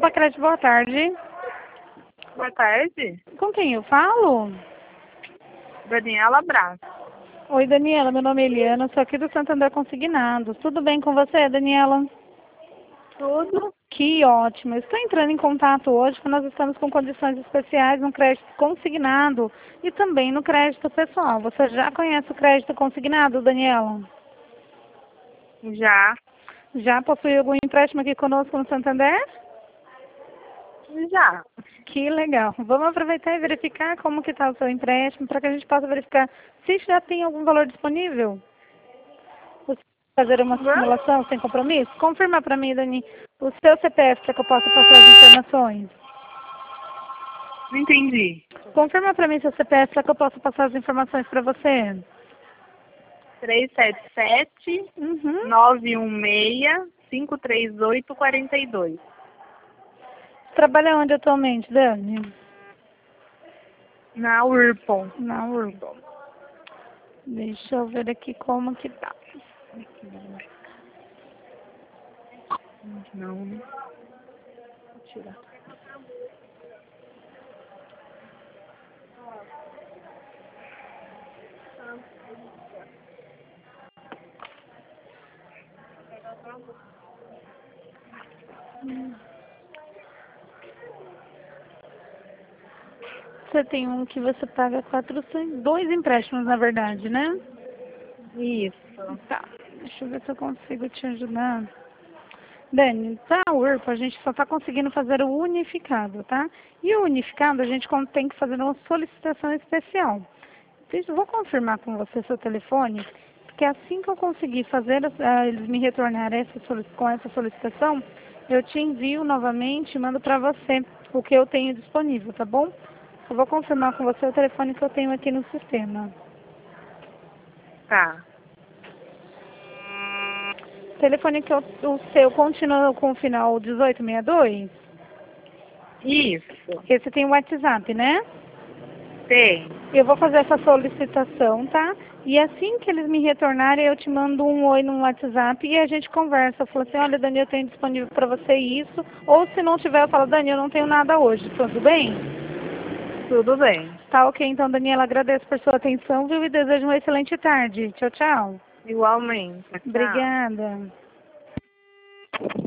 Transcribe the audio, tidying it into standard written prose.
Bacrete, boa tarde. Boa tarde. Com quem eu falo? Daniela Braz. Oi, Daniela, meu nome é Eliana, sou aqui do Santander Consignados. Tudo bem com você, Daniela? Tudo? Que ótimo. Eu estou entrando em contato hoje porque nós estamos com condições especiais no crédito consignado e também no crédito pessoal. Você já conhece o crédito consignado, Daniela? Já. Já possui algum empréstimo aqui conosco no Santander? Já. Que legal. Vamos aproveitar e verificar como que está o seu empréstimo para que a gente possa verificar se já tem algum valor disponível. Você vai fazer uma simulação sem compromisso? Confirma para mim, Dani, o seu CPF para que eu possa passar as informações. Não entendi. Confirma para mim seu CPF para que eu possa passar as informações para você. 377 Uhum. 916 538 42. Trabalha onde atualmente, Dani? Na Urpon. Na Urban. Deixa eu ver aqui como que tá. Não. Vou tirar. Você tem um que você paga 400, dois empréstimos, na verdade, né? Isso. Tá, deixa eu ver se eu consigo te ajudar. Dani, para a URPA a gente só está conseguindo fazer o unificado, tá? E o unificado a gente tem que fazer uma solicitação especial. Vou confirmar com você seu telefone, porque assim que eu conseguir fazer, eles me retornarem com essa solicitação, eu te envio novamente e mando para você o que eu tenho disponível, tá bom? Eu vou confirmar com você o telefone que eu tenho aqui no sistema. Tá. O telefone que o seu continua com o final 1862? Isso. Esse tem o WhatsApp, né? Tem. Eu vou fazer essa solicitação, tá? E assim que eles me retornarem, eu te mando um oi no WhatsApp e a gente conversa. Eu falo assim, olha, Dani, eu tenho disponível para você isso. Ou se não tiver, eu falo, Dani, eu não tenho nada hoje. Tudo bem? Tudo bem. Tá ok, então, Daniela, agradeço por sua atenção, viu? E desejo uma excelente tarde. Tchau, tchau. Igualmente. Tchau. Obrigada.